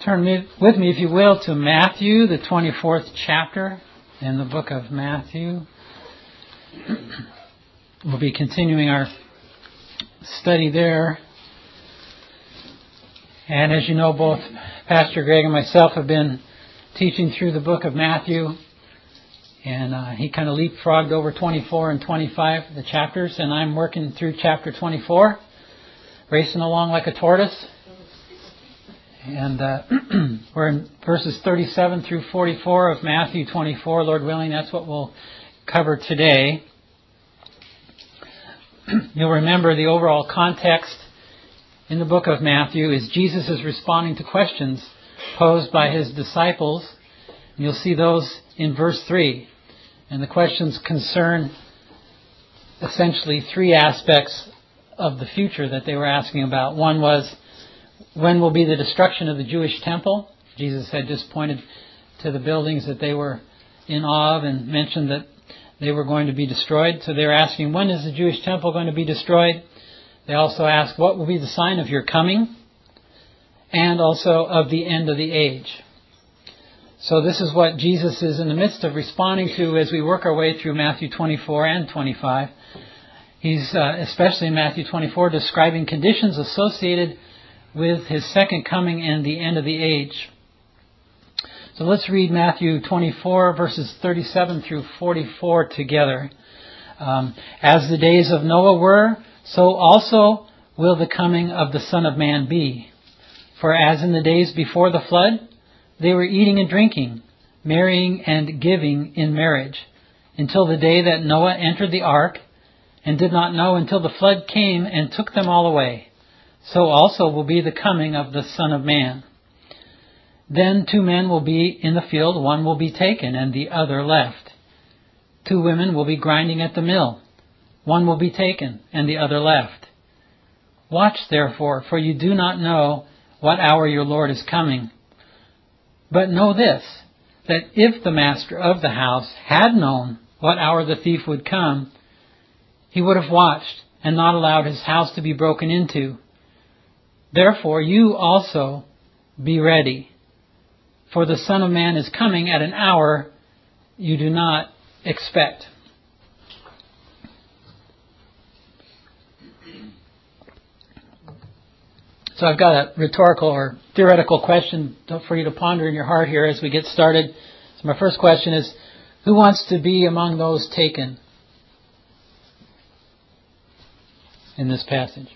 Turn with me, if you will, to Matthew, the 24th chapter in the book of Matthew. We'll be continuing our study there. And as you know, both Pastor Greg and myself have been teaching through the book of Matthew. And he kind of leapfrogged over 24 and 25, the chapters. And I'm working through chapter 24, racing along like a tortoise. And we're in verses 37 through 44 of Matthew 24. Lord willing, that's what we'll cover today. You'll remember the overall context in the book of Matthew is Jesus is responding to questions posed by his disciples. And you'll see those in verse 3. And the questions concern essentially three aspects of the future that they were asking about. One was, when will be the destruction of the Jewish temple? Jesus had just pointed to the buildings that they were in awe of and mentioned that they were going to be destroyed. So they were asking, when is the Jewish temple going to be destroyed? They also asked, what will be the sign of your coming? And also of the end of the age. So this is what Jesus is in the midst of responding to as we work our way through Matthew 24 and 25. He's, especially in Matthew 24, describing conditions associated with his second coming and the end of the age. So let's read Matthew 24, verses 37 through 44 together. As the days of Noah were, so also will the coming of the Son of Man be. For as in the days before the flood, they were eating and drinking, marrying and giving in marriage, until the day that Noah entered the ark, and did not know until the flood came and took them all away. So also will be the coming of the Son of Man. Then 2 men will be in the field, one will be taken and the other left. 2 women will be grinding at the mill, one will be taken and the other left. Watch therefore, for you do not know what hour your Lord is coming. But know this, that if the master of the house had known what hour the thief would come, he would have watched and not allowed his house to be broken into. Therefore, you also be ready, for the Son of Man is coming at an hour you do not expect. So I've got a rhetorical or theoretical question for you to ponder in your heart here as we get started. So my first question is, who wants to be among those taken in this passage?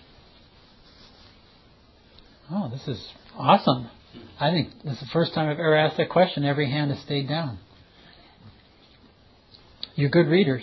Oh, this is awesome. I think this is the first time I've ever asked that question. Every hand has stayed down. You're good readers.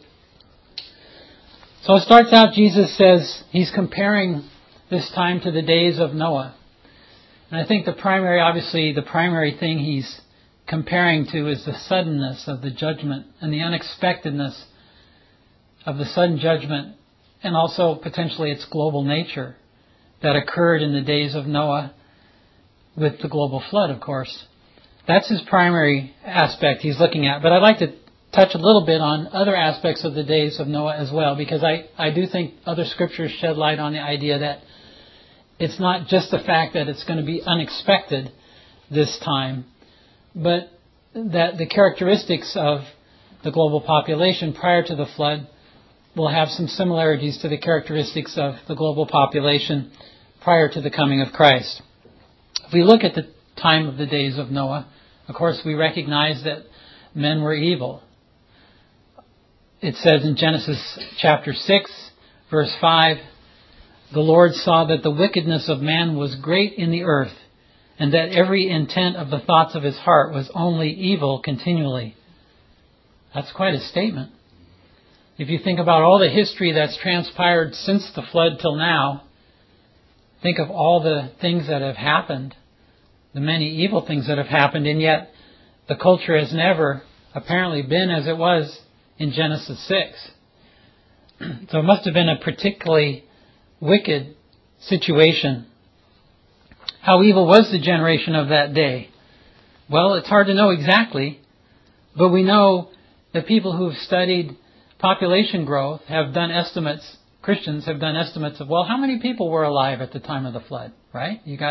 So it starts out, Jesus says he's comparing this time to the days of Noah. And I think the primary thing he's comparing to is the suddenness of the judgment and the unexpectedness of the sudden judgment, and also potentially its global nature that occurred in the days of Noah with the global flood, of course. That's his primary aspect he's looking at. But I'd like to touch a little bit on other aspects of the days of Noah as well, because I do think other scriptures shed light on the idea that it's not just the fact that it's going to be unexpected this time, but that the characteristics of the global population prior to the flood will have some similarities to the characteristics of the global population prior to the coming of Christ. If we look at the time of the days of Noah, of course we recognize that men were evil. It says in Genesis chapter 6, verse 5, the Lord saw that the wickedness of man was great in the earth, and that every intent of the thoughts of his heart was only evil continually. That's quite a statement. If you think about all the history that's transpired since the flood till now, think of all the things that have happened, the many evil things that have happened, and yet the culture has never apparently been as it was in Genesis 6. So it must have been a particularly wicked situation. How evil was the generation of that day? Well, it's hard to know exactly, but we know that people who have studied population growth have done estimates, Christians have done estimates of, well, how many people were alive at the time of the flood, right? You got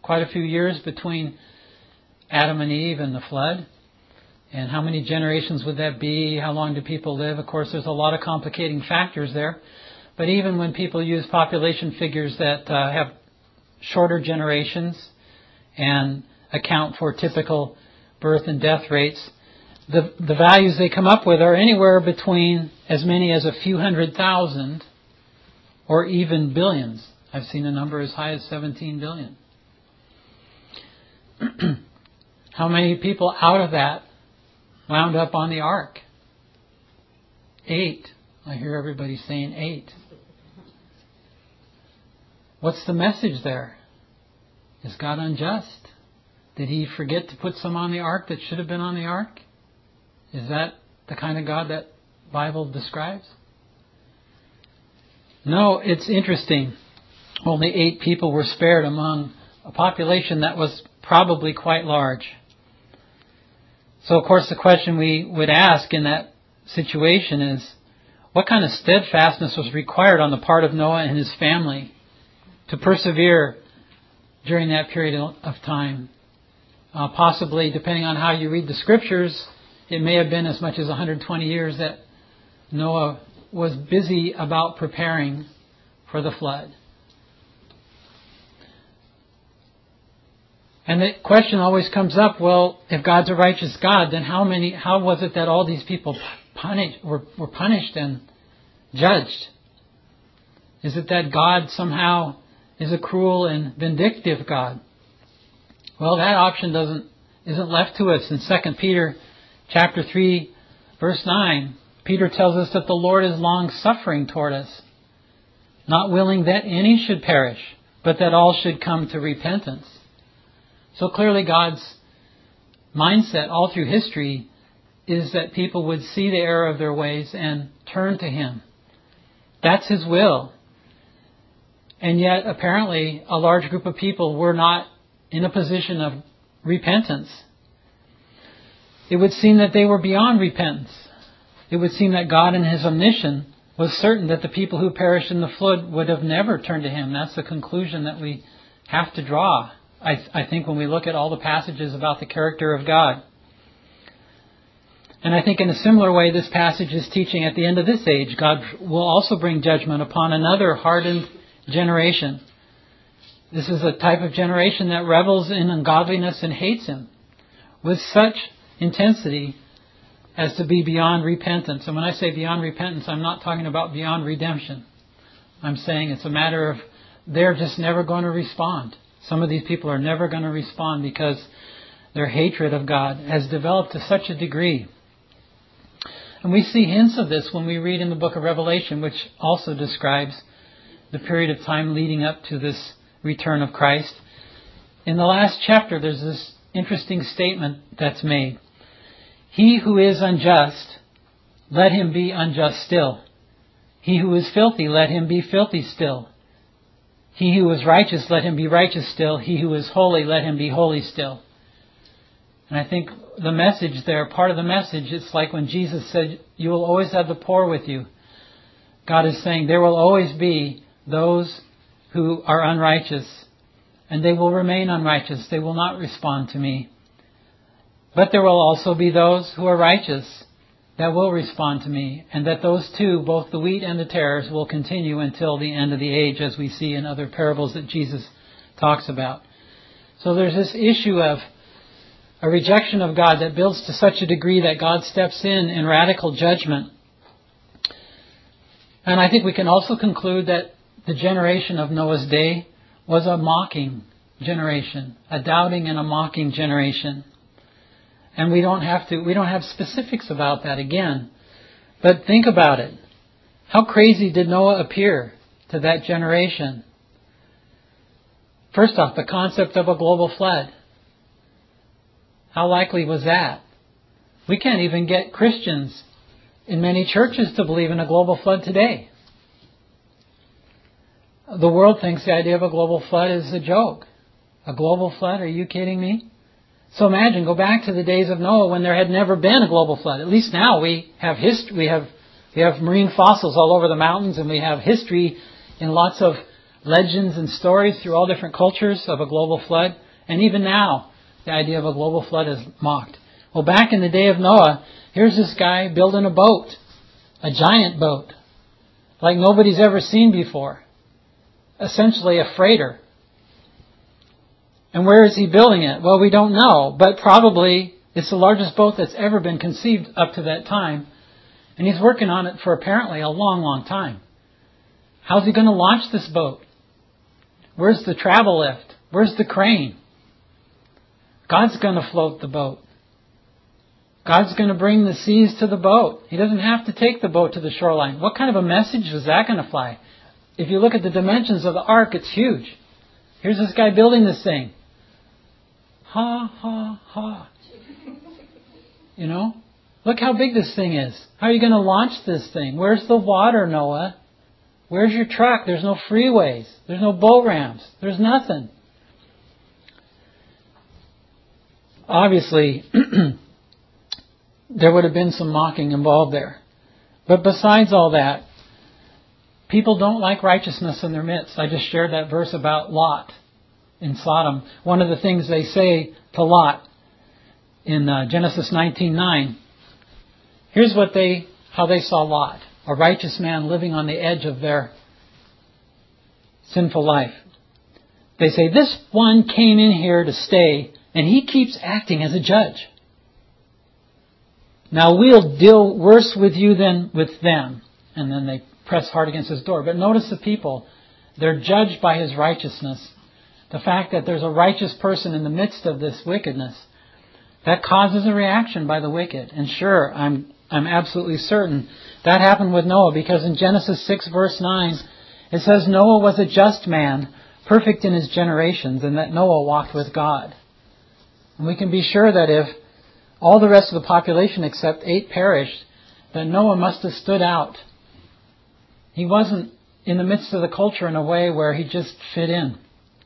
quite a few years between Adam and Eve and the flood. And how many generations would that be? How long do people live? Of course, there's a lot of complicating factors there. But even when people use population figures that have shorter generations and account for typical birth and death rates, the values they come up with are anywhere between as many as a few 100,000 or even billions. I've seen a number as high as 17 billion. How many people out of that wound up on the ark? 8. I hear everybody saying 8. What's the message there? Is God unjust? Did He forget to put some on the ark that should have been on the ark? Is that the kind of God that Bible describes? No, it's interesting. Only 8 people were spared among a population that was probably quite large. So, of course, the question we would ask in that situation is, what kind of steadfastness was required on the part of Noah and his family to persevere during that period of time? Possibly, depending on how you read the Scriptures, it may have been as much as 120 years that Noah was busy about preparing for the flood. And the question always comes up, well, if God's a righteous God, then how was it that all these people were punished and judged? Is it that God somehow is a cruel and vindictive God? Well, that option isn't left to us. In 2 Peter chapter 3, verse 9, Peter tells us that the Lord is long-suffering toward us, not willing that any should perish, but that all should come to repentance. So clearly God's mindset all through history is that people would see the error of their ways and turn to Him. That's His will. And yet, apparently, a large group of people were not in a position of repentance. It would seem that they were beyond repentance. It would seem that God in His omniscience was certain that the people who perished in the flood would have never turned to Him. That's the conclusion that we have to draw, I think, when we look at all the passages about the character of God. And I think in a similar way, this passage is teaching at the end of this age, God will also bring judgment upon another hardened generation. This is a type of generation that revels in ungodliness and hates Him with such intensity as to be beyond repentance. And when I say beyond repentance, I'm not talking about beyond redemption. I'm saying it's a matter of they're just never going to respond. Some of these people are never going to respond because their hatred of God has developed to such a degree. And we see hints of this when we read in the book of Revelation, which also describes the period of time leading up to this return of Christ. In the last chapter, there's this interesting statement that's made. He who is unjust, let him be unjust still. He who is filthy, let him be filthy still. He who is righteous, let him be righteous still. He who is holy, let him be holy still. And I think the message there, part of the message, it's like when Jesus said, you will always have the poor with you. God is saying there will always be those who are unrighteous, and they will remain unrighteous. They will not respond to me. But there will also be those who are righteous that will respond to me, and that those two, both the wheat and the tares, will continue until the end of the age, as we see in other parables that Jesus talks about. So there's this issue of a rejection of God that builds to such a degree that God steps in radical judgment. And I think we can also conclude that the generation of Noah's day was a mocking generation, a doubting and a mocking generation. And we don't have specifics about that again. But think about it. How crazy did Noah appear to that generation? First off, the concept of a global flood. How likely was that? We can't even get Christians in many churches to believe in a global flood today. The world thinks the idea of a global flood is a joke. A global flood? Are you kidding me? So imagine, go back to the days of Noah when there had never been a global flood. At least now we have history. We have marine fossils all over the mountains, and we have history in lots of legends and stories through all different cultures of a global flood. And even now, the idea of a global flood is mocked. Well, back in the day of Noah, here's this guy building a boat, a giant boat, like nobody's ever seen before. Essentially a freighter. And where is he building it? Well, we don't know, but probably it's the largest boat that's ever been conceived up to that time. And he's working on it for apparently a long, long time. How's he going to launch this boat? Where's the travel lift? Where's the crane? God's going to float the boat. God's going to bring the seas to the boat. He doesn't have to take the boat to the shoreline. What kind of a message is that going to fly? If you look at the dimensions of the ark, it's huge. Here's this guy building this thing. Ha, ha, ha. You know? Look how big this thing is. How are you going to launch this thing? Where's the water, Noah? Where's your truck? There's no freeways. There's no boat ramps. There's nothing. Obviously, there would have been some mocking involved there. But besides all that, people don't like righteousness in their midst. I just shared that verse about Lot in Sodom. One of the things they say to Lot in Genesis 19:9. Here's how they saw Lot, a righteous man living on the edge of their sinful life. They say, this one came in here to stay, and he keeps acting as a judge. Now we'll deal worse with you than with them. And then they press hard against his door. But notice the people. They're judged by his righteousness. The fact that there's a righteous person in the midst of this wickedness, that causes a reaction by the wicked. And sure, I'm absolutely certain that happened with Noah, because in Genesis 6 verse 9, it says Noah was a just man, perfect in his generations, and that Noah walked with God. And we can be sure that if all the rest of the population except 8 perished, that Noah must have stood out. He wasn't in the midst of the culture in a way where he just fit in.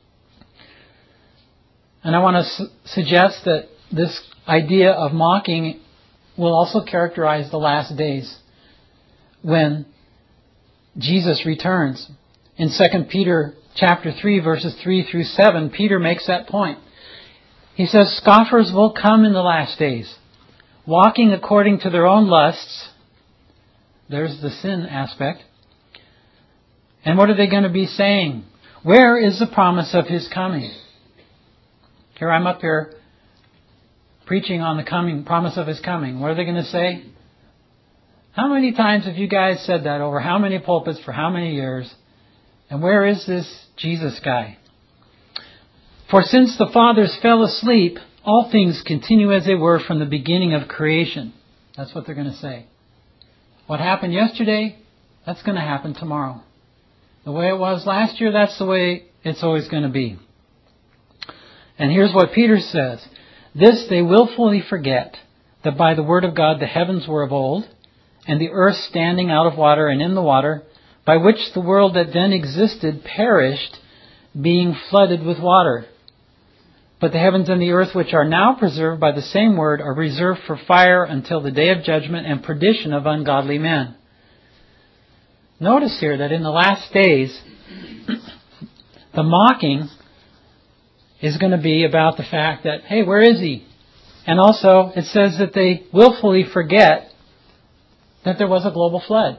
And I want to suggest that this idea of mocking will also characterize the last days when Jesus returns. In 2 Peter chapter 3, verses 3 through 7, Peter makes that point. He says, scoffers will come in the last days, walking according to their own lusts. There's the sin aspect. And what are they going to be saying? Where is the promise of His coming? Here I'm up here preaching on the promise of His coming. What are they going to say? How many times have you guys said that over how many pulpits for how many years? And where is this Jesus guy? For since the fathers fell asleep, all things continue as they were from the beginning of creation. That's what they're going to say. What happened yesterday, that's going to happen tomorrow. The way it was last year, that's the way it's always going to be. And here's what Peter says. This they willfully forget, that by the word of God the heavens were of old, and the earth standing out of water and in the water, by which the world that then existed perished, being flooded with water. But the heavens and the earth which are now preserved by the same word are reserved for fire until the day of judgment and perdition of ungodly men. Notice here that in the last days, the mocking is going to be about the fact that, hey, where is He? And also, it says that they willfully forget that there was a global flood.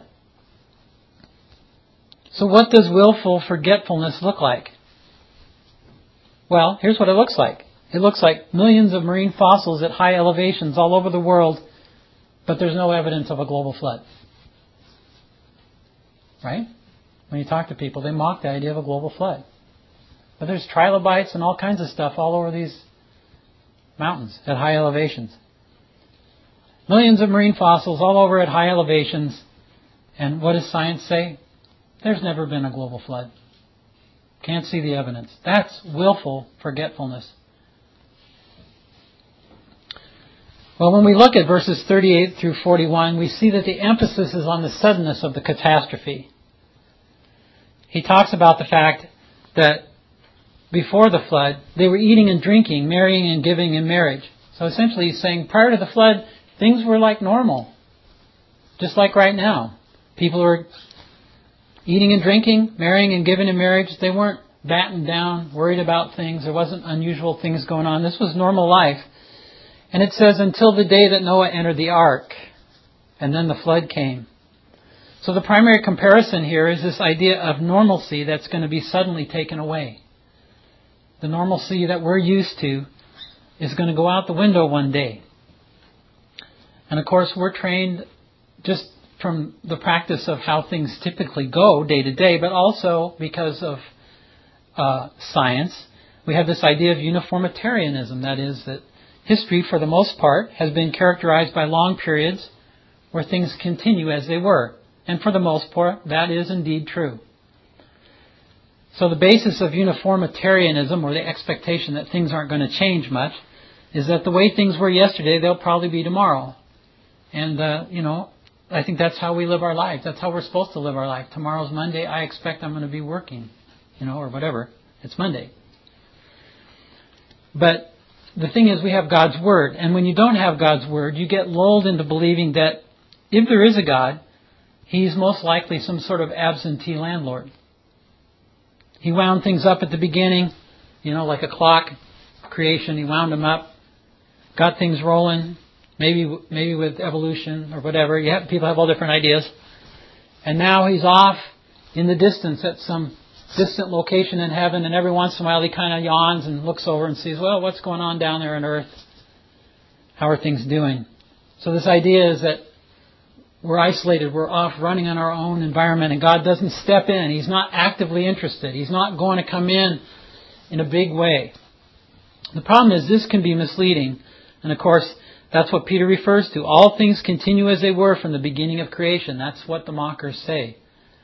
So what does willful forgetfulness look like? Well, here's what it looks like. It looks like millions of marine fossils at high elevations all over the world, but there's no evidence of a global flood. Right? When you talk to people, they mock the idea of a global flood. But there's trilobites and all kinds of stuff all over these mountains at high elevations. Millions of marine fossils all over at high elevations. And what does science say? There's never been a global flood. Can't see the evidence. That's willful forgetfulness. Well, when we look at verses 38 through 41, we see that the emphasis is on the suddenness of the catastrophe. He talks about the fact that before the flood, they were eating and drinking, marrying and giving in marriage. So essentially he's saying prior to the flood, things were like normal. Just like right now. People are Eating and drinking, marrying and giving in marriage, they weren't battened down, worried about things. There wasn't unusual things going on. This was normal life. And it says, until the day that Noah entered the ark, and then the flood came. So the primary comparison here is this idea of normalcy that's going to be suddenly taken away. The normalcy that we're used to is going to go out the window one day. And of course, we're trained just from the practice of how things typically go day to day, but also because of science, we have this idea of uniformitarianism. That is, that history, for the most part, has been characterized by long periods where things continue as they were. And for the most part, that is indeed true. So the basis of uniformitarianism, or the expectation that things aren't going to change much, is that the way things were yesterday, they'll probably be tomorrow. And, I think that's how we live our lives. That's how we're supposed to live our life. Tomorrow's Monday. I expect I'm going to be working, or whatever. It's Monday. But the thing is, we have God's Word. And when you don't have God's Word, you get lulled into believing that if there is a God, He's most likely some sort of absentee landlord. He wound things up at the beginning, like a clock, creation. He wound them up, got things rolling, maybe with evolution or whatever. People have all different ideas. And now He's off in the distance at some distant location in heaven, and every once in a while He kind of yawns and looks over and sees, well, what's going on down there on earth? How are things doing? So this idea is that we're isolated, we're off running on our own environment, and God doesn't step in. He's not actively interested. He's not going to come in a big way. The problem is this can be misleading. And of course, that's what Peter refers to. All things continue as they were from the beginning of creation. That's what the mockers say.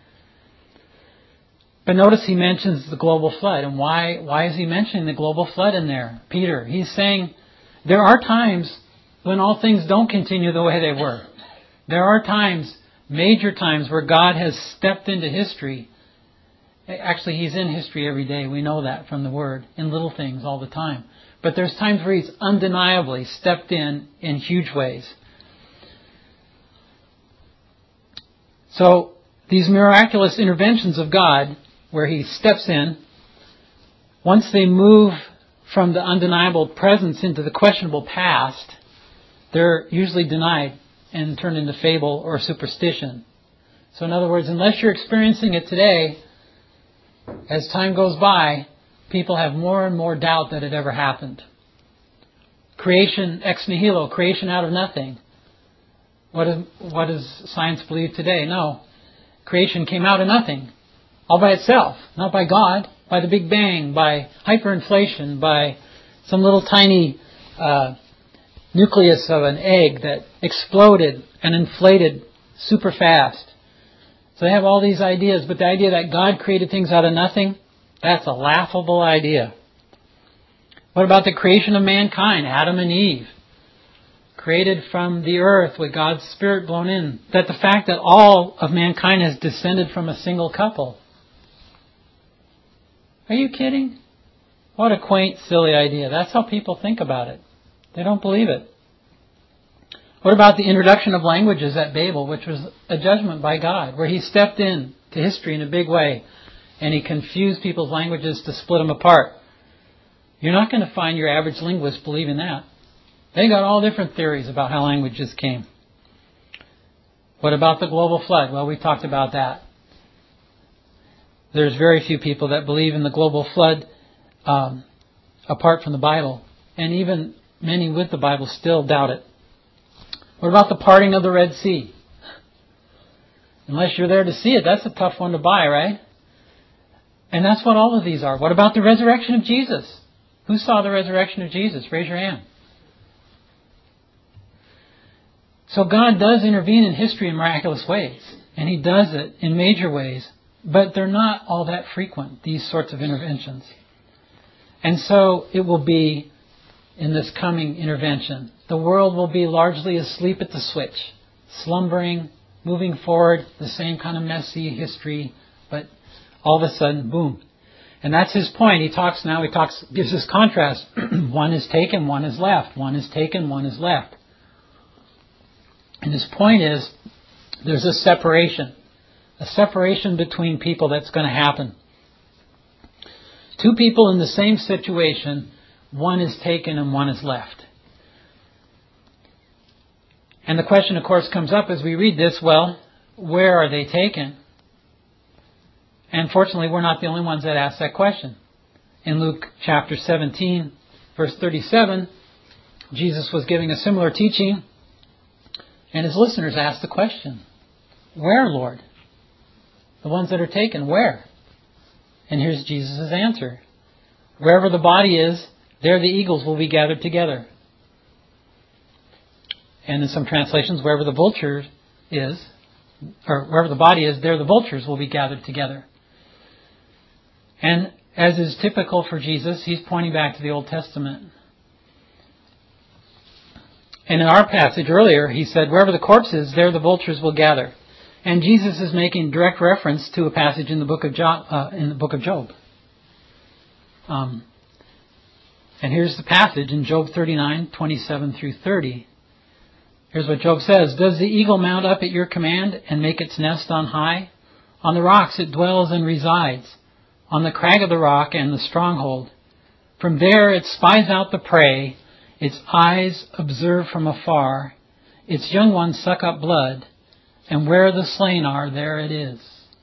But notice he mentions the global flood. And why is he mentioning the global flood in there? Peter, he's saying there are times when all things don't continue the way they were. There are times, major times, where God has stepped into history. Actually, He's in history every day. We know that from the Word, in little things all the time. But there's times where He's undeniably stepped in huge ways. So, these miraculous interventions of God, where He steps in, once they move from the undeniable presence into the questionable past, they're usually denied and turned into fable or superstition. So in other words, unless you're experiencing it today, as time goes by, people have more and more doubt that it ever happened. Creation ex nihilo, creation out of nothing. What does science believe today? No. Creation came out of nothing, all by itself, not by God, by the Big Bang, by hyperinflation, by some little tiny nucleus of an egg that exploded and inflated super fast. So they have all these ideas, but the idea that God created things out of nothing, that's a laughable idea. What about the creation of mankind, Adam and Eve? Created from the earth with God's Spirit blown in. That the fact that all of mankind has descended from a single couple. Are you kidding? What a quaint, silly idea. That's how people think about it. They don't believe it. What about the introduction of languages at Babel, which was a judgment by God, where He stepped in to history in a big way and He confused people's languages to split them apart? You're not going to find your average linguist believing that. They got all different theories about how languages came. What about the global flood? Well, we talked about that. There's very few people that believe in the global flood apart from the Bible. And even many with the Bible still doubt it. What about the parting of the Red Sea? Unless you're there to see it, that's a tough one to buy, right? And that's what all of these are. What about the resurrection of Jesus? Who saw the resurrection of Jesus? Raise your hand. So God does intervene in history in miraculous ways. And He does it in major ways. But they're not all that frequent, these sorts of interventions. And so it will be in this coming intervention. The world will be largely asleep at the switch, slumbering, moving forward, the same kind of messy history, but all of a sudden, boom. And that's His point. He gives this contrast. One is taken, one is left. One is taken, one is left. And His point is, there's a separation. a separation between people that's going to happen. Two people in the same situation, one is taken and one is left. And the question, of course, comes up as we read this, well, where are they taken? And fortunately, we're not the only ones that ask that question. In Luke chapter 17, verse 37, Jesus was giving a similar teaching, and his listeners asked the question, where, Lord? The ones that are taken, where? And here's Jesus' answer. Wherever the body is, there the eagles will be gathered together. And in some translations, wherever the vulture is, or wherever the body is, there the vultures will be gathered together. And as is typical for Jesus, he's pointing back to the Old Testament. And in our passage earlier, he said, wherever the corpse is, there the vultures will gather. And Jesus is making direct reference to a passage in the book of Job. And here's the passage in Job 39, 27 through 30. Here's what Job says. Does the eagle mount up at your command and make its nest on high? On the rocks it dwells and resides, on the crag of the rock and the stronghold. From there it spies out the prey, its eyes observe from afar, its young ones suck up blood, and where the slain are, there it is.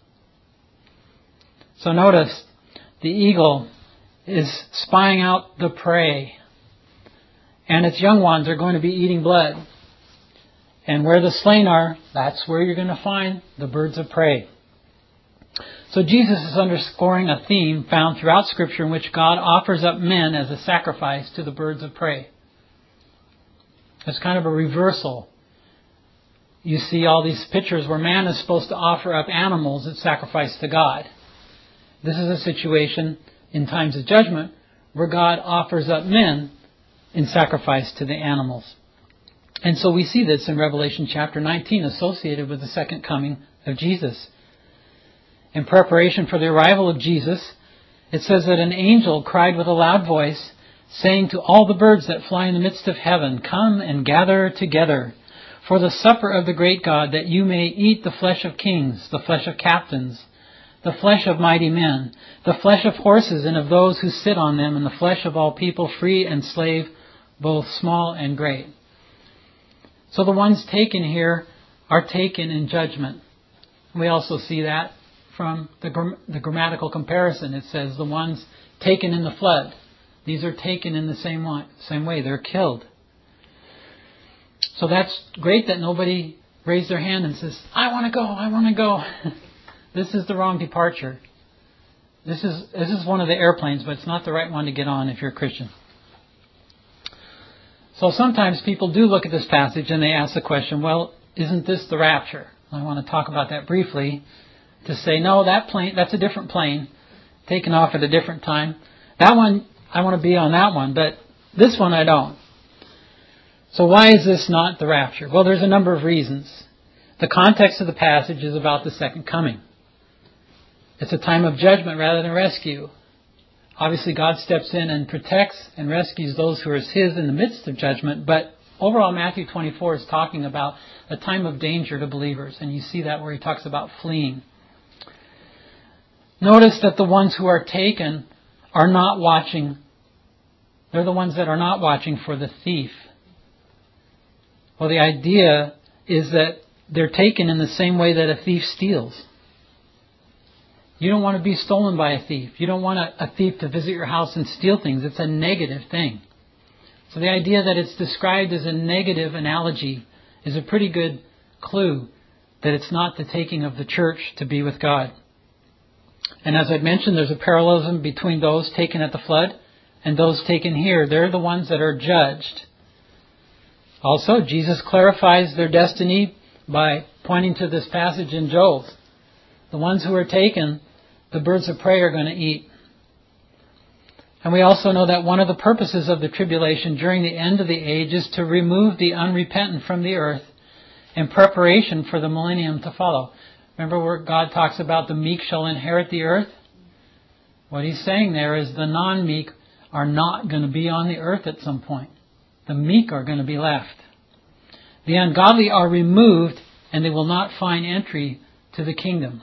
So notice, the eagle is spying out the prey, and its young ones are going to be eating blood. And where the slain are, that's where you're going to find the birds of prey. So Jesus is underscoring a theme found throughout Scripture in which God offers up men as a sacrifice to the birds of prey. It's kind of a reversal. You see all these pictures where man is supposed to offer up animals as sacrifice to God. This is a situation in times of judgment where God offers up men in sacrifice to the animals. And so we see this in Revelation chapter 19 associated with the second coming of Jesus. In preparation for the arrival of Jesus, it says that an angel cried with a loud voice, saying to all the birds that fly in the midst of heaven, come and gather together for the supper of the great God, that you may eat the flesh of kings, the flesh of captains, the flesh of mighty men, the flesh of horses and of those who sit on them, and the flesh of all people, free and slave, both small and great. So the ones taken here are taken in judgment. We also see that from the grammatical comparison. It says the ones taken in the flood. These are taken in the same way. They're killed. So that's great that nobody raised their hand and says, I want to go. This is the wrong departure. This is one of the airplanes, but it's not the right one to get on if you're a Christian. So sometimes people do look at this passage and they ask the question, well, isn't this the rapture? I want to talk about that briefly to say, no, that's a different plane taken off at a different time. That one, I want to be on that one, but this one I don't. So why is this not the rapture? Well, there's a number of reasons. The context of the passage is about the second coming. It's a time of judgment rather than rescue. Obviously, God steps in and protects and rescues those who are His in the midst of judgment. But overall, Matthew 24 is talking about a time of danger to believers. And you see that where He talks about fleeing. Notice that the ones who are taken are not watching. They're the ones that are not watching for the thief. Well, the idea is that they're taken in the same way that a thief steals. You don't want to be stolen by a thief. You don't want a thief to visit your house and steal things. It's a negative thing. So the idea that it's described as a negative analogy is a pretty good clue that it's not the taking of the church to be with God. And as I've mentioned, there's a parallelism between those taken at the flood and those taken here. They're the ones that are judged. Also, Jesus clarifies their destiny by pointing to this passage in Job. The ones who are taken, the birds of prey are going to eat. And we also know that one of the purposes of the tribulation during the end of the age is to remove the unrepentant from the earth in preparation for the millennium to follow. Remember where God talks about the meek shall inherit the earth? What He's saying there is the non-meek are not going to be on the earth at some point. The meek are going to be left. The ungodly are removed and they will not find entry to the kingdom.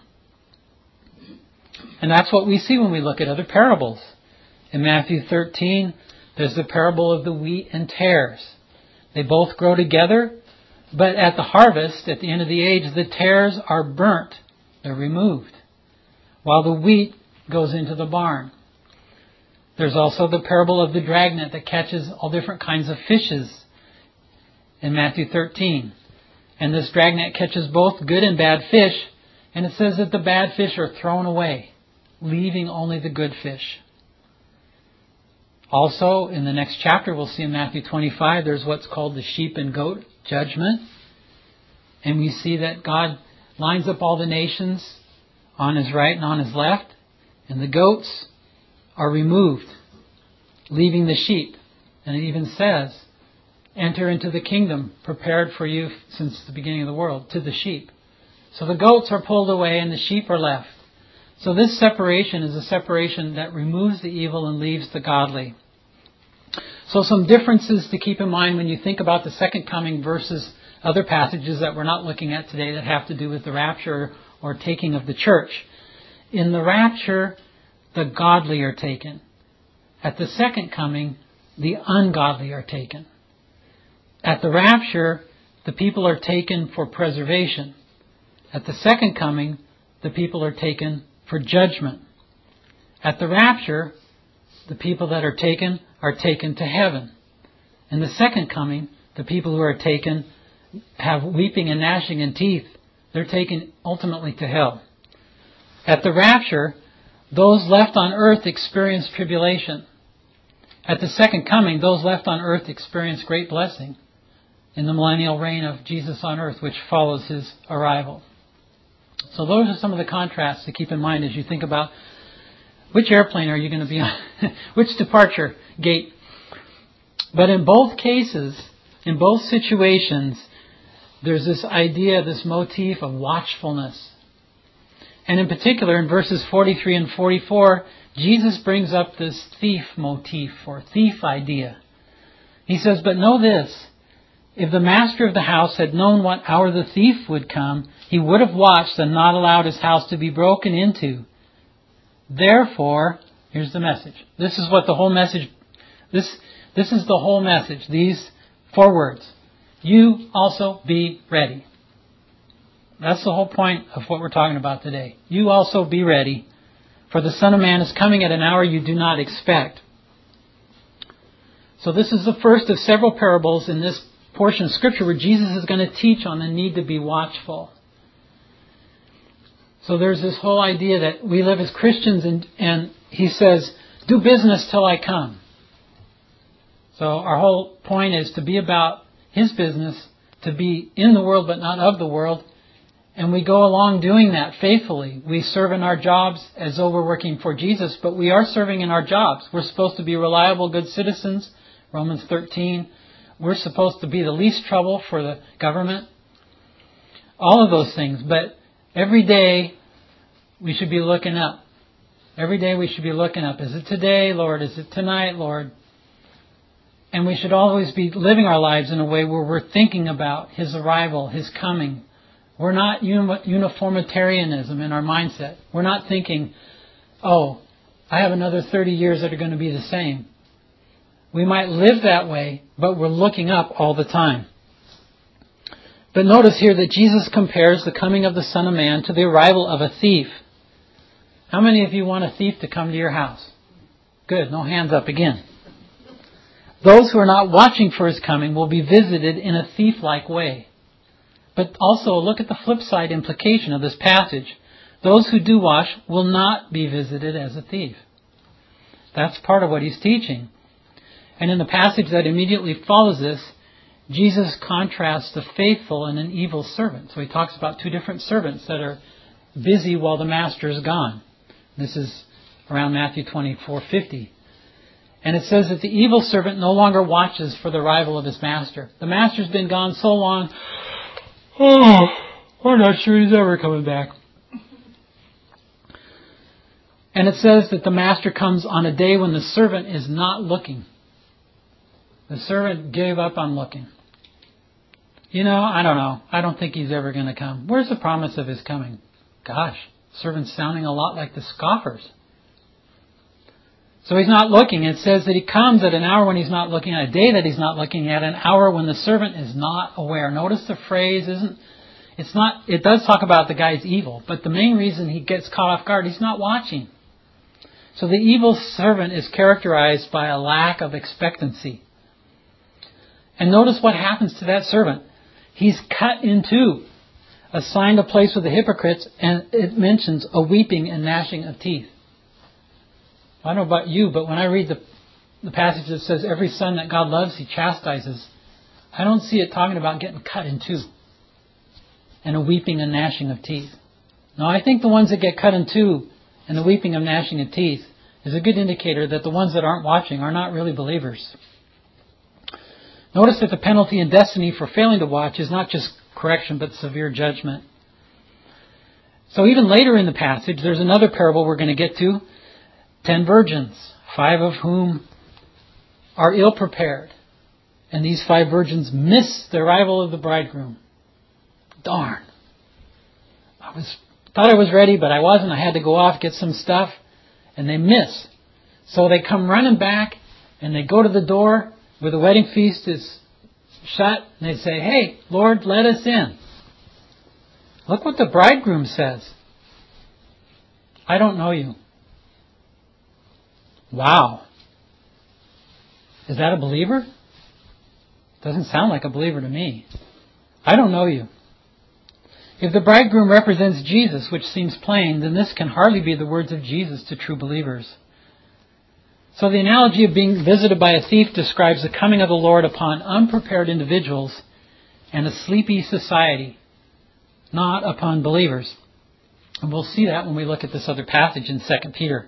And that's what we see when we look at other parables. In Matthew 13, there's the parable of the wheat and tares. They both grow together, but at the harvest, at the end of the age, the tares are burnt. They're removed, while the wheat goes into the barn. There's also the parable of the dragnet that catches all different kinds of fishes in Matthew 13. And this dragnet catches both good and bad fish, and it says that the bad fish are thrown away, leaving only the good fish. Also, in the next chapter, we'll see in Matthew 25, there's what's called the sheep and goat judgment. And we see that God lines up all the nations on His right and on His left, and the goats are removed, leaving the sheep. And it even says, enter into the kingdom prepared for you since the beginning of the world, to the sheep. So the goats are pulled away and the sheep are left. So this separation is a separation that removes the evil and leaves the godly. So some differences to keep in mind when you think about the second coming versus other passages that we're not looking at today that have to do with the rapture or taking of the church. In the rapture, the godly are taken. At the second coming, the ungodly are taken. At the rapture, the people are taken for preservation. At the second coming, the people are taken for judgment. At the rapture, the people that are taken to heaven. In the second coming, the people who are taken have weeping and gnashing in teeth. They're taken ultimately to hell. At the rapture, those left on earth experience tribulation. At the second coming, those left on earth experience great blessing in the millennial reign of Jesus on earth, which follows His arrival. So those are some of the contrasts to keep in mind as you think about which airplane are you going to be on, which departure gate. But in both cases, in both situations, there's this idea, this motif of watchfulness. And in particular, in verses 43 and 44, Jesus brings up this thief motif or thief idea. He says, but know this, if the master of the house had known what hour the thief would come, he would have watched and not allowed his house to be broken into. Therefore, here's the message. This is what the whole message, this is the whole message. These 4 words. You also be ready. That's the whole point of what we're talking about today. You also be ready, for the Son of Man is coming at an hour you do not expect. So this is the first of several parables in this portion of Scripture where Jesus is going to teach on the need to be watchful. So there's this whole idea that we live as Christians and He says, do business till I come. So our whole point is to be about His business, to be in the world but not of the world. And we go along doing that faithfully. We serve in our jobs as though we're working for Jesus, but we are serving in our jobs. We're supposed to be reliable, good citizens. Romans 13. We're supposed to be the least trouble for the government. All of those things. But every day we should be looking up. Every day we should be looking up. Is it today, Lord? Is it tonight, Lord? And we should always be living our lives in a way where we're thinking about His arrival, His coming. We're not uniformitarianism in our mindset. We're not thinking, oh, I have another 30 years that are going to be the same. We might live that way, but we're looking up all the time. But notice here that Jesus compares the coming of the Son of Man to the arrival of a thief. How many of you want a thief to come to your house? Good, no hands up again. Those who are not watching for His coming will be visited in a thief-like way. But also look at the flip side implication of this passage. Those who do watch will not be visited as a thief. That's part of what He's teaching. And in the passage that immediately follows this, Jesus contrasts the faithful and an evil servant. So He talks about 2 different servants that are busy while the master is gone. This is around Matthew 24:50. And it says that the evil servant no longer watches for the arrival of his master. The master's been gone so long, we're not sure he's ever coming back. And it says that the master comes on a day when the servant is not looking. The servant gave up on looking. I don't know. I don't think he's ever going to come. Where's the promise of his coming? Gosh, servant's sounding a lot like the scoffers. So he's not looking. It says that he comes at an hour when he's not looking, at a day that he's not looking at, an hour when the servant is not aware. Notice the phrase it does talk about the guy's evil, but the main reason he gets caught off guard, he's not watching. So the evil servant is characterized by a lack of expectancy. And notice what happens to that servant. He's cut in two, assigned a place with the hypocrites, and it mentions a weeping and gnashing of teeth. I don't know about you, but when I read the passage that says every son that God loves, He chastises, I don't see it talking about getting cut in two and a weeping and gnashing of teeth. Now, I think the ones that get cut in two and the weeping and gnashing of teeth is a good indicator that the ones that aren't watching are not really believers. Notice that the penalty and destiny for failing to watch is not just correction, but severe judgment. So even later in the passage, there's another parable we're going to get to. 10 virgins, 5 of whom are ill-prepared. And these 5 virgins miss the arrival of the bridegroom. Darn. Thought I was ready, but I wasn't. I had to go off, get some stuff, and they miss. So they come running back, and they go to the door where the wedding feast is shut, and they say, "Hey, Lord, let us in." Look what the bridegroom says. "I don't know you." Wow. Is that a believer? Doesn't sound like a believer to me. "I don't know you." If the bridegroom represents Jesus, which seems plain, then this can hardly be the words of Jesus to true believers. So the analogy of being visited by a thief describes the coming of the Lord upon unprepared individuals and a sleepy society, not upon believers. And we'll see that when we look at this other passage in 2 Peter.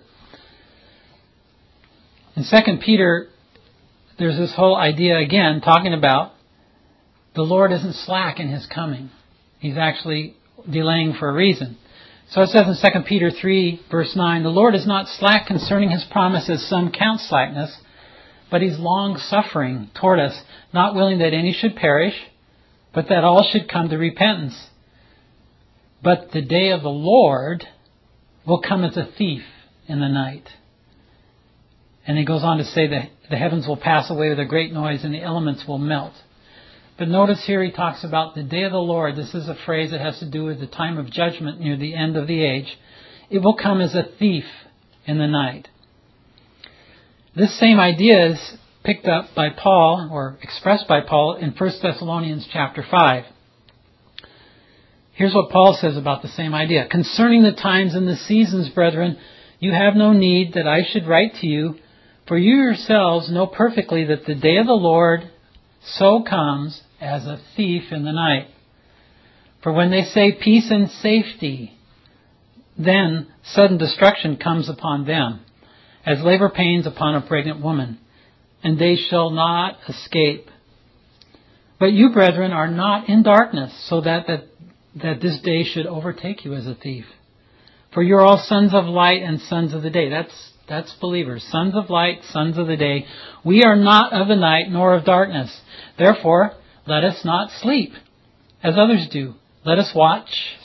In 2 Peter, there's this whole idea again talking about the Lord isn't slack in His coming. He's actually delaying for a reason. So it says in 2 Peter 3, verse 9, "The Lord is not slack concerning His promise, as some count slackness, but He's long-suffering toward us, not willing that any should perish, but that all should come to repentance. But the day of the Lord will come as a thief in the night." And he goes on to say that the heavens will pass away with a great noise and the elements will melt. But notice here he talks about the day of the Lord. This is a phrase that has to do with the time of judgment near the end of the age. It will come as a thief in the night. This same idea is picked up by Paul, or expressed by Paul, in 1 Thessalonians chapter 5. Here's what Paul says about the same idea. "Concerning the times and the seasons, brethren, you have no need that I should write to you, for you yourselves know perfectly that the day of the Lord so comes as a thief in the night. For when they say peace and safety, then sudden destruction comes upon them, as labor pains upon a pregnant woman, and they shall not escape. But you, brethren, are not in darkness, so that this day should overtake you as a thief. For you are all sons of light and sons of the day." That's believers. Sons of light, sons of the day. "We are not of the night nor of darkness. Therefore, let us not sleep, as others do. Let us watch,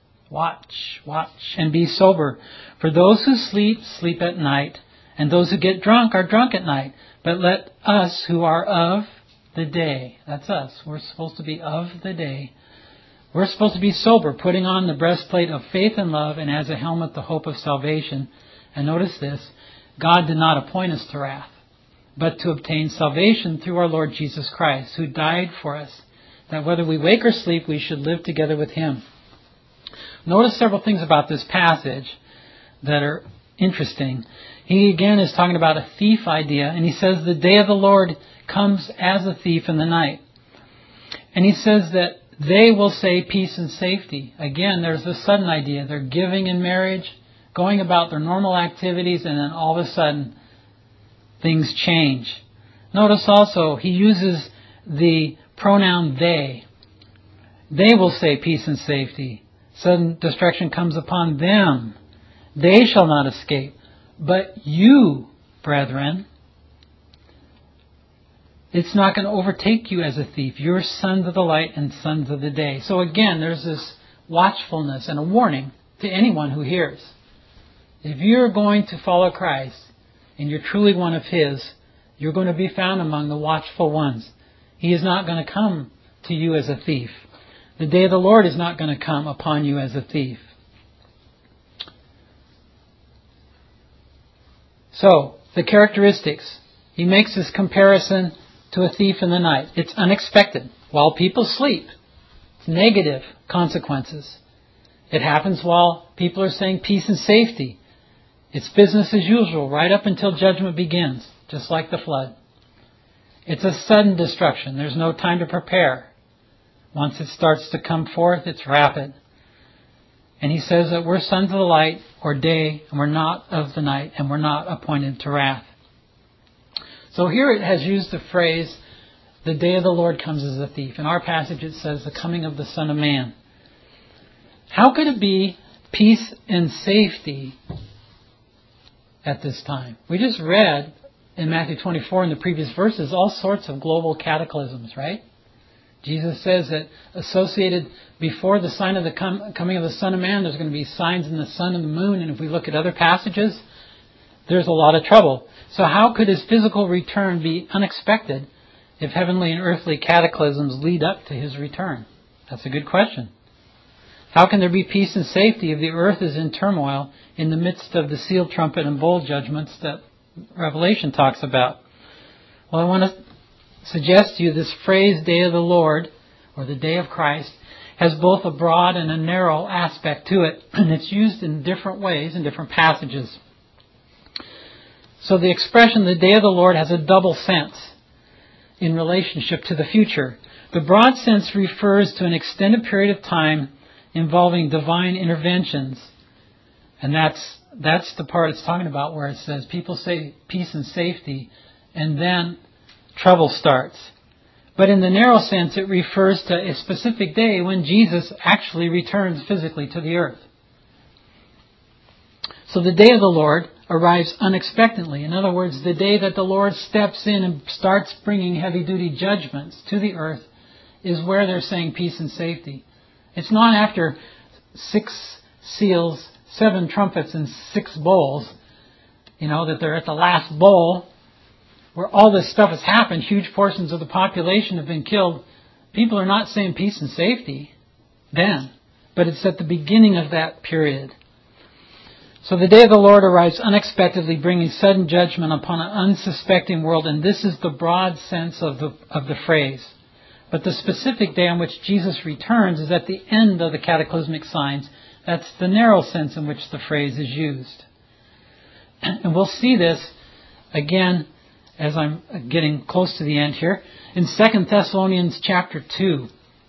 and be sober. For those who sleep, sleep at night, and those who get drunk are drunk at night. But let us who are of the day," that's us, we're supposed to be of the day, we're supposed to be sober, putting on the breastplate of faith and love, and as a helmet the hope of salvation. And notice this, God did not appoint us to wrath, but to obtain salvation through our Lord Jesus Christ, who died for us, that whether we wake or sleep, we should live together with Him. Notice several things about this passage that are interesting. He again is talking about a thief idea, and he says the day of the Lord comes as a thief in the night. And he says that they will say peace and safety. Again, there's the sudden idea. They're giving in marriage, going about their normal activities, and then all of a sudden things change. Notice also he uses the pronoun they. They will say peace and safety. Sudden destruction comes upon them. They shall not escape. But you, brethren, it's not going to overtake you as a thief. You're sons of the light and sons of the day. So again, there's this watchfulness and a warning to anyone who hears. If you're going to follow Christ, and you're truly one of His, you're going to be found among the watchful ones. He is not going to come to you as a thief. The day of the Lord is not going to come upon you as a thief. So, the characteristics. He makes this comparison to a thief in the night. It's unexpected. While people sleep, it's negative consequences. It happens while people are saying peace and safety. It's business as usual right up until judgment begins, just like the flood. It's a sudden destruction. There's no time to prepare. Once it starts to come forth, it's rapid. And he says that we're sons of the light or day, and we're not of the night, and we're not appointed to wrath. So here it has used the phrase, the day of the Lord comes as a thief. In our passage it says, the coming of the Son of Man. How could it be peace and safety at this time? We just read in Matthew 24 in the previous verses all sorts of global cataclysms, right? Jesus says that associated before the sign of the coming of the Son of Man, there's going to be signs in the sun and the moon. And if we look at other passages, there's a lot of trouble. So how could His physical return be unexpected if heavenly and earthly cataclysms lead up to His return? That's a good question. How can there be peace and safety if the earth is in turmoil in the midst of the sealed trumpet and bowl judgments that Revelation talks about? Well, I want to suggest to you this phrase, day of the Lord, or the day of Christ, has both a broad and a narrow aspect to it, and it's used in different ways in different passages. So the expression, the day of the Lord, has a double sense in relationship to the future. The broad sense refers to an extended period of time involving divine interventions. And that's the part it's talking about where it says people say peace and safety and then trouble starts. But in the narrow sense it refers to a specific day when Jesus actually returns physically to the earth. So the day of the Lord arrives unexpectedly. In other words, the day that the Lord steps in and starts bringing heavy-duty judgments to the earth is where they're saying peace and safety. It's not after 6 seals, 7 trumpets, and 6 bowls, that they're at the last bowl where all this stuff has happened. Huge portions of the population have been killed. People are not saying peace and safety then, but it's at the beginning of that period. So the day of the Lord arrives unexpectedly, bringing sudden judgment upon an unsuspecting world, and this is the broad sense of the phrase. But the specific day on which Jesus returns is at the end of the cataclysmic signs. That's the narrow sense in which the phrase is used. And we'll see this again as I'm getting close to the end here. In 2 Thessalonians chapter 2,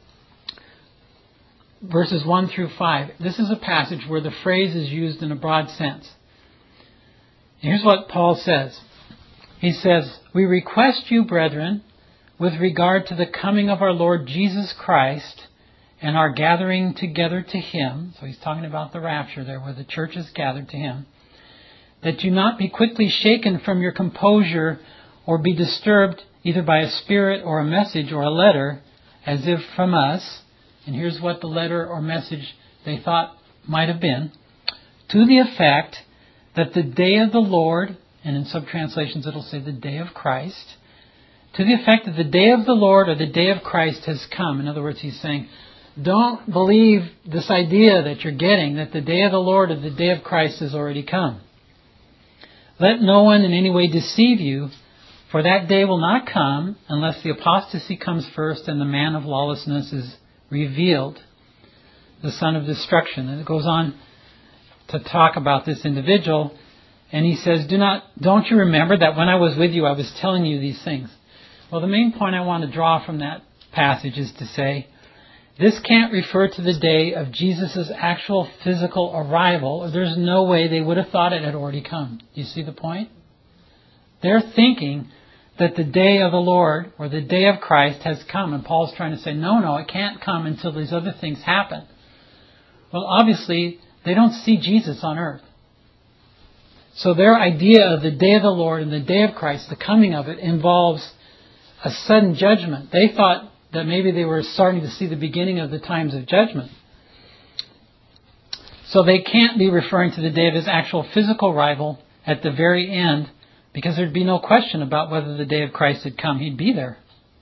verses 1 through 5. This is a passage where the phrase is used in a broad sense. And here's what Paul says. He says, "We request you, brethren, with regard to the coming of our Lord Jesus Christ and our gathering together to Him," so he's talking about the rapture there, where the church is gathered to Him, "that you not be quickly shaken from your composure or be disturbed either by a spirit or a message or a letter, as if from us," and here's what the letter or message they thought might have been, "to the effect that the day of the Lord," and in some translations it'll say the day of Christ, "to the effect that the day of the Lord or the day of Christ has come." In other words, he's saying, don't believe this idea that you're getting, that the day of the Lord or the day of Christ has already come. "Let no one in any way deceive you, for that day will not come unless the apostasy comes first and the man of lawlessness is revealed, the son of destruction." And it goes on to talk about this individual, and he says, don't you remember that when I was with you I was telling you these things? Well, the main point I want to draw from that passage is to say, this can't refer to the day of Jesus' actual physical arrival, or there's no way they would have thought it had already come. Do you see the point? They're thinking that the day of the Lord, or the day of Christ, has come. And Paul's trying to say, no, it can't come until these other things happen. Well, obviously, they don't see Jesus on earth. So their idea of the day of the Lord and the day of Christ, the coming of it, involves a sudden judgment. They thought that maybe they were starting to see the beginning of the times of judgment. So they can't be referring to the day of his actual physical arrival at the very end, because there'd be no question about whether the day of Christ had come. He'd be there.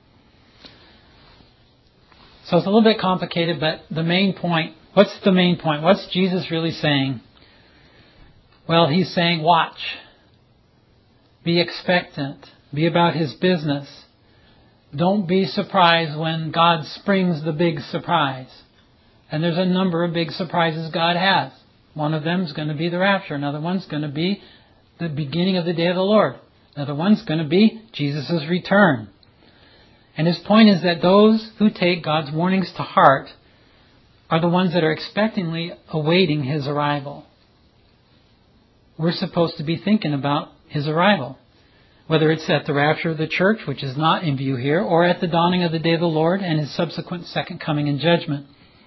So it's a little bit complicated, but the main point, what's the main point? What's Jesus really saying? Well, he's saying, watch. Be expectant. Be about his business. Don't be surprised when God springs the big surprise. And there's a number of big surprises God has. One of them is going to be the rapture. Another one's going to be the beginning of the day of the Lord. Another one's going to be Jesus' return. And his point is that those who take God's warnings to heart are the ones that are expectantly awaiting his arrival. We're supposed to be thinking about his arrival. Whether it's at the rapture of the church, which is not in view here, or at the dawning of the day of the Lord and his subsequent second coming in judgment.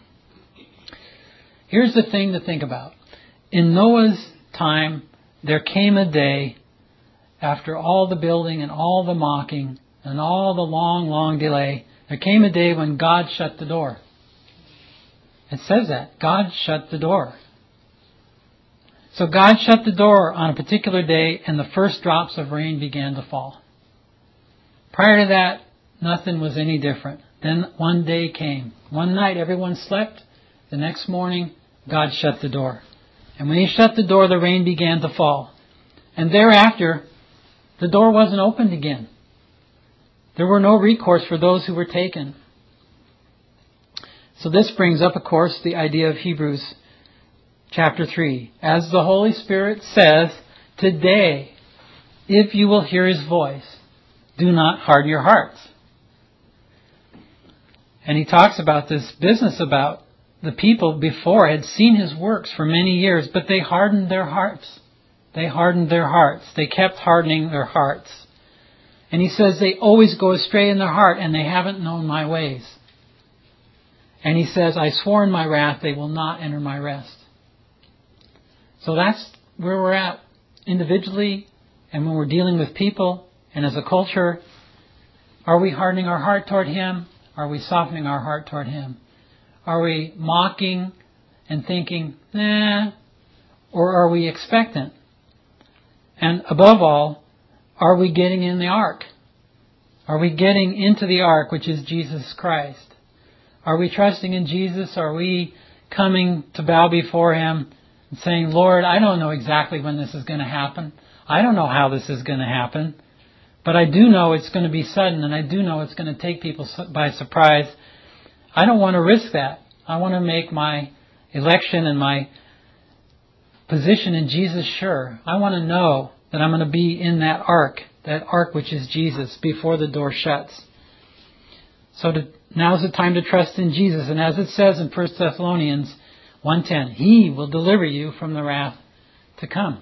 Here's the thing to think about. In Noah's time, there came a day, after all the building and all the mocking and all the long, long delay, there came a day when God shut the door. It says that. God shut the door. So God shut the door on a particular day, and the first drops of rain began to fall. Prior to that, nothing was any different. Then one day came. One night everyone slept. The next morning, God shut the door. And when he shut the door, the rain began to fall. And thereafter, the door wasn't opened again. There were no recourse for those who were taken. So this brings up, of course, the idea of Hebrews chapter 3. As the Holy Spirit says, today, if you will hear his voice, do not harden your hearts. And he talks about this business about the people before had seen his works for many years, but they hardened their hearts. They hardened their hearts. They kept hardening their hearts. And he says they always go astray in their heart, and they haven't known my ways. And he says, I swore in my wrath they will not enter my rest. So that's where we're at individually, and when we're dealing with people and as a culture. Are we hardening our heart toward him? Are we softening our heart toward him? Are we mocking and thinking, nah? Or are we expectant? And above all, are we getting in the ark? Are we getting into the ark, which is Jesus Christ? Are we trusting in Jesus? Are we coming to bow before him and saying, Lord, I don't know exactly when this is going to happen. I don't know how this is going to happen. But I do know it's going to be sudden, and I do know it's going to take people by surprise. I don't want to risk that. I want to make my election and my position in Jesus sure. I want to know that I'm going to be in that ark which is Jesus, before the door shuts. So now's the time to trust in Jesus. And as it says in 1 Thessalonians 1:10, he will deliver you from the wrath to come.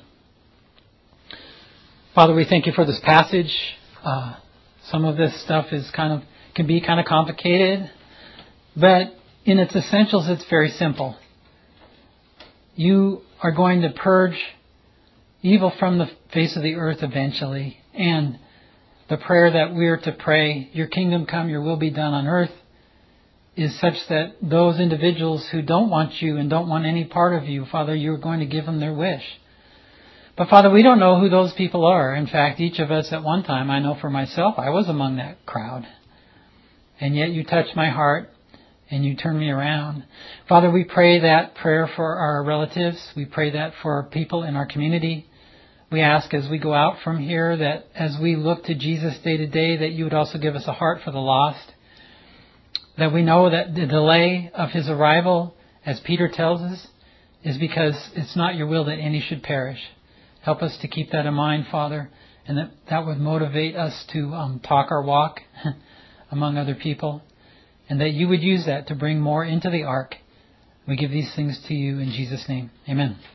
Father, we thank you for this passage. Some of this stuff can be kind of complicated, but in its essentials, it's very simple. You are going to purge evil from the face of the earth eventually, and the prayer that we're to pray, your kingdom come, your will be done on earth, is such that those individuals who don't want you and don't want any part of you, Father, you're going to give them their wish. But Father, we don't know who those people are. In fact, each of us at one time, I know for myself, I was among that crowd. And yet you touched my heart and you turned me around. Father, we pray that prayer for our relatives. We pray that for people in our community. We ask as we go out from here that as we look to Jesus day to day, that you would also give us a heart for the lost. That we know that the delay of his arrival, as Peter tells us, is because it's not your will that any should perish. Help us to keep that in mind, Father, and that would motivate us to talk our walk among other people, and that you would use that to bring more into the ark. We give these things to you in Jesus' name. Amen.